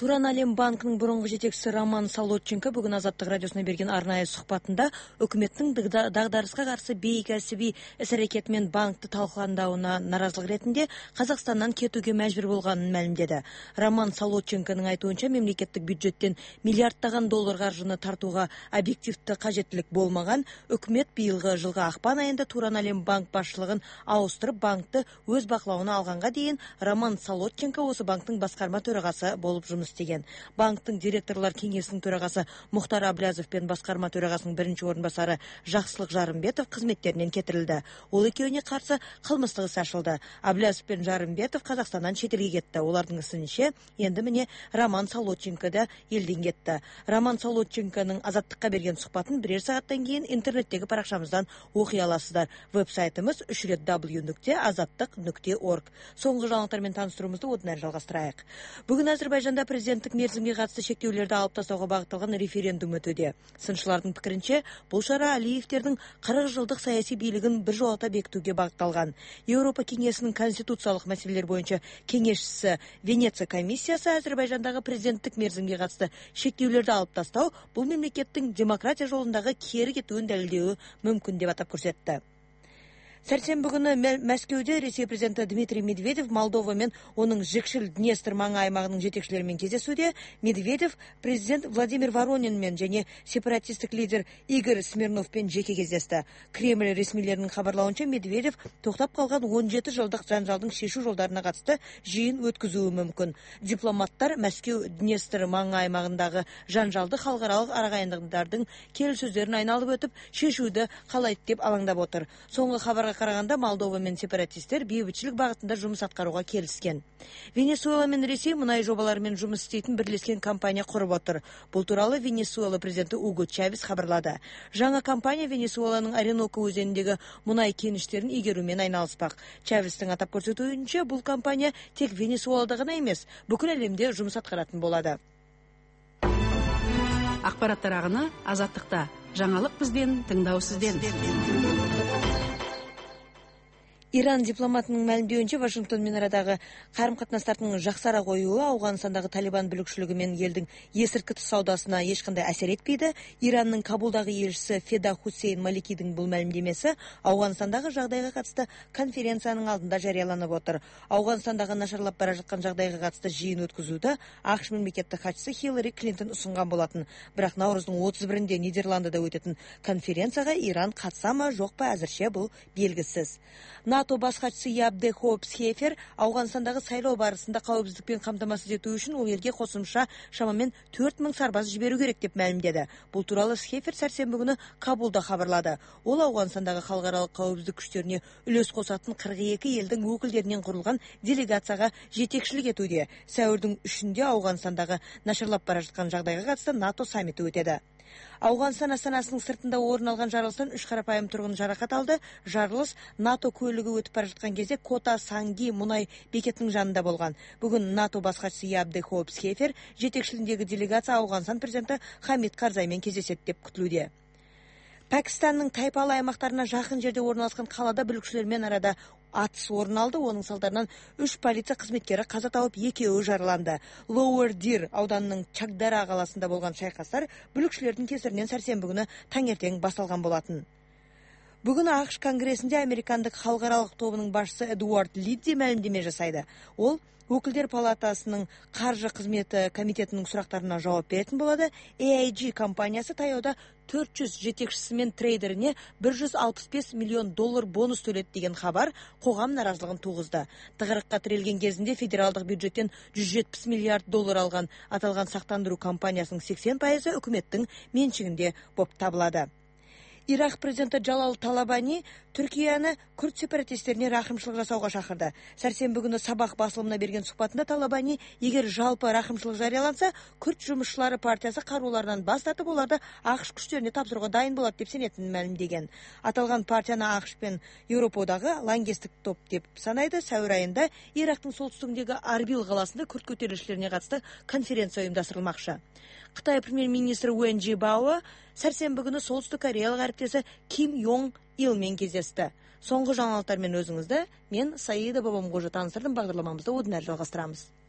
Туран Әлем банкінің бұрынғы жетекшісі Роман Солодченко бүгін Азаттық радиосына берген арнайы сұхбатында үкіметтің дағдарысқа қарсы бейкәсіби іс-әрекетімен банкты талқылауына наразылық ретінде Қазақстаннан кетуге мәжбүр болғанын мәлімдеді. Роман Солодченконың айтуынша мемлекеттік бюджеттен миллиардтаған доллар қаржыны тартуға объективті қажеттілік болмаған, үкімет биылғы жылғы ақпан айында Туран Әлем банк басшылығын ауыстырып банкты өз бақылауына алғанға дейін Роман Солодченко осы банктың басқарма төрағасы болып жұмыс істеген. Банктың директорлар кеңесінің төрағасы Мұхтар Аблязов пен басқарма төрағасының бірінші орынбасары Жақсылық Жарымбетов қызметтерінен кетірілді. Ол екеуіне қарсы қылмыстық іс ашылды. Аблязов пен Жарымбетов Қазақстаннан шетелге кетті. Олардың ісінше енді міне Роман Солодченко да елден кетті. Роман Солодченконың Азаттыққа берген сұхбатын бірер сағаттан кейін интернеттегі парақшамыздан оқи аласыздар. Веб-сайтымыз www.azattik.org. Соңғы жаңалықтармен таныстыруымызды одан әрі жалғастырайық. Бүгін Әзірбайжанда президенттік мерзімге қатысты шектеулерді алып тастауға бағытталған референдум өтуде. Сыншылардың пікірінше, бұл шара Алиевтердің 40 жылдық саяси билігін біржолата бекітуге бағытталған. Еуропа кеңесінің конституциялық мәселелер бойынша кеңесшісі Венеция комиссиясы Әзірбайжандағы президенттік мерзімге қатысты шектеулерді алып тастау бұл мемлекеттің демократия жолындағы кері кетуін дәлелдеуі мүмкін деп атап көрсетті. Сәрсенбі күні Мәскеуде Ресей президенті Дмитрий Медведев Молдова мен оның жікшіл Днестр маңы аймағының жетекшілерімен кездесуде. Медведев президент Владимир Воронинмен және сепаратистік лидер Игорь Смирновпен жеке кездесті. Кремль ресмилерінің хабарлауынша Медведев тоқтап қалған 17 жылдық жанжалдың шешу жолдарына қатысты жиын өткізуі мүмкін. Дипломаттар Мәскеу Днестр маңы аймағындағы жанжалды халықаралық арағайындықтардың келіссөздерін айналып өтіп, шешуді қалайды деп алаңдап отыр. Соңғы хабарға қарағанда Молдова мен сепаратистер бейбітшілік бағытында жұмыс атқаруға келіскен. Венесуэла мен Ресей мұнай жобаларымен жұмыс істейтін бірлескен компания құрып отыр. Бұл туралы Венесуэла президенті Уго Чавес хабарлады. Жаңа компания Венесуэланың Оренока өзеніндегі мұнай кеніштерін игерумен айналыспақ. Чавестің атап көрсетуінше, бұл компания тек Венесуэлада ғана емес, бүкіл әлемде жұмыс атқаратын болады. Ақпараттар ағыны Азаттықта. Жаңалық бізден, тыңдау сізден. Иран дипломатының мәлімдеуінше Вашингтонмен арадағы қарым-қатынастардың жақсара қоюы Ауғанстандағы Талибан бүлікшілігі мен елдің есірткі саудасына ешқандай әсер етпейді. Иранның Кабулдағы елшісі Феда Хусейн Маликидің бұл мәлімдемесі Ауғанстандағы жағдайға қатысты конференцияның алдында жарияланып отыр. Ауғанстандағы нашарлап бара жатқан жағдайға қатысты жиын өткізуді ақш мемлекеттік хатшысы Хиллари Клинтон ұсынған болатын. Бірақ наурыздың 31-інде Нидерландыда өтетін конференцияға Иран қатыса ма жоқ па әзірше бұл белгісіз. НАТО бас хатшысы Ябде Хопс-Хефер Ауғанстандағы сайлау барысында қауіпсіздікпен қамтамасыз ету үшін ол елге қосымша шамамен 4000 сарбаз жіберу керек деп мәлімдеді. Бұл туралы Хефер сәрсенбі күні Кабулда хабарлады. Ол Ауғанстандағы халықаралық қауіпсіздік күштеріне үлес қосатын 42 елдің өкілдерінен құрылған делегацияға жетекшілік етуде. Сәуірдің 3-інде Ауғанстандағы нашарлап бара жатқан жағдайға қатысты НАТО саммиті өтеді. Ауғанстан астанасының сыртында орын алған жарылыстан 3 қарапайым тұрғын жарақат алды. Жарылыс НАТО көлігі өтіп бара жатқан кезде Кота Санги мұнай бекетінің жанында болған. Бүгін НАТО бас хатшысы Ябде Хопс-Хефер жетекшілігіндегі делегация Ауғанстан президенті Хамид Карзаймен кездеседі деп күтілуде. Пәкістанның тайпалы аймақтарына жақын жерде орналасқан қалада бүлікшілермен арада атыс орын алды. Оның салдарынан 3 полиция қызметкері қаза тауып, 2-і жараланды. Lower Deer ауданының Чагдара қаласында болған шайқастар бүлікшілердің кесірінен сәрсенбі күні таңертең басталған болатын. Бүгін ақш конгресінде американдық халықаралық тобының басшысы Эдуард Лидди мәлімдеме жасайды. Ол Өкілдер палатасының қаржы қызметі комитетінің сұрақтарына жауап беретін болады. AIG компаниясы таяуда 400 жетекшісі мен трейдеріне $165 миллион бонус төледі деген хабар қоғам наразылығын туғызды. Тығырыққа тірелген кезінде федералдық бюджеттен $170 миллиард алған аталған сақтандыру компаниясының 80% үкіметтің меншігінде болып табылады. Ирак президенті Джалал Талабани Түркияны күрд сепаратистеріне рақымшылық жасауға шақырды. Сәрсенбі күні Сабах басылымына берген сұхбатында Талабани, егер жалпы рақымшылық жарияланса, күрд жұмысшылары партиясы қаруларынан бас тартып, оларды ақш күштеріне тапсыруға дайын болады деп сенетінін мәлімдеген. Аталған партияны ақш пен Еуропадағы лаңкестік топ деп санайды. Сәуір айында Ирактың солтүстігіндегі Арбил қаласында күрд көтерілісшілеріне қатысты конференция ұйымдастырылмақшы. Қытай премьер-министрі Уэн Жибао сәрсенбі күні солтүстік кореялық әріптесі Ким Йонг Илмен кездесті. Соңғы жаңалықтармен өзіңізді мен Саида Бабамқожа таныстырдым. Бағдарламамызды одан әрі жалғастырамыз.